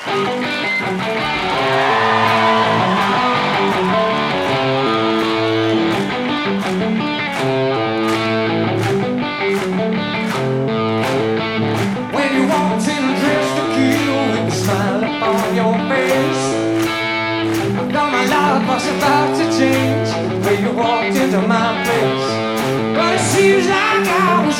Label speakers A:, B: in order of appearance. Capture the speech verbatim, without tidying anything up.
A: When you walked in dressed to kill with a smile upon your face, I thought my life was about to change when you walked into my place. But it seems like I was